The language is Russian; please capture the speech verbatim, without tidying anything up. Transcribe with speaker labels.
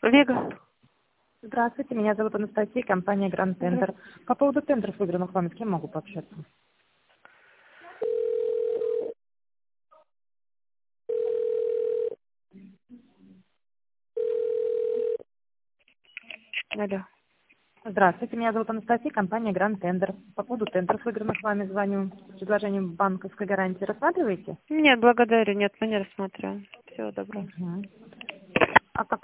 Speaker 1: Лига.
Speaker 2: Здравствуйте, меня зовут Анастасия, компания Grand Tender. По поводу тендеров, выигранных вами, с кем могу пообщаться?
Speaker 1: Алло.
Speaker 2: Здравствуйте, меня зовут Анастасия, компания Grand Tender. По поводу тендеров, выигранных вами, звоню с предложением банковской гарантии. Рассматриваете?
Speaker 1: Нет, благодарю. Нет, мы не рассматриваем. Всего доброго.
Speaker 2: Мгм. А как